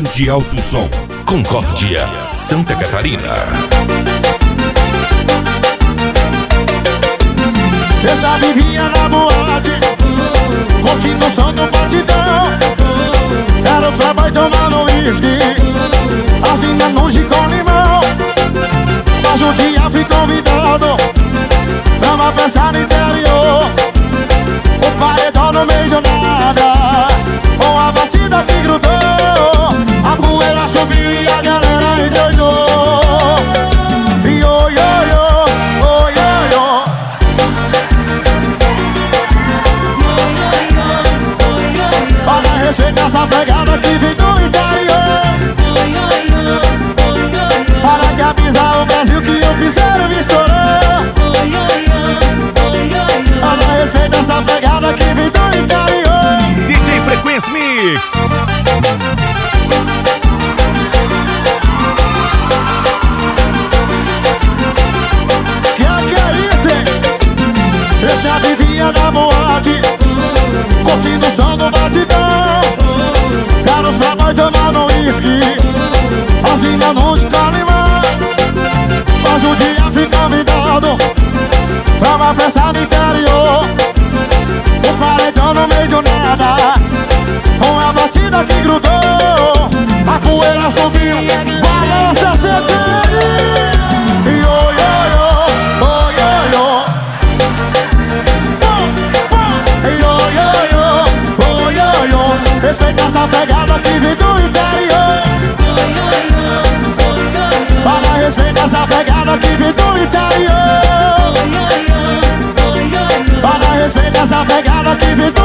de alto som, Concórdia, Santa Catarina. Eu já vivia na boate, curtindo o som do batidão. Era os playboy tomando uísque, as minas no gin com limão. Mas um dia fui convidado pra uma festa no interior. O paredão no meio do nada, com a batida que grudou. A poeira subiu e a galera endoidou. E oi, oi, oi, oi, oi, oi. Olha, respeita essa pegada que vem do interior. Para que avisar o Brasil que o piseiro me estourou. Olha, respeita essa pegada que vem do interior. DJ Frequência Mix. Que é isso, hein? Eu já vivia na boate, curtindo o som do batidão. Era os playboy tomando uísque, as minas no escolimão. Mas um dia fui convidado pra uma festa no interior. O paredão no meio do nada, com a batida que grudou. A poeira subiu, balança CTN. E oi, oi, oi, oi, oi, oi. E oi, oi, oi, oi, oi, oi. Respeita essa pegada que vem do interior. Para respeita essa pegada que vem do interior. Para respeita essa pegada que vem do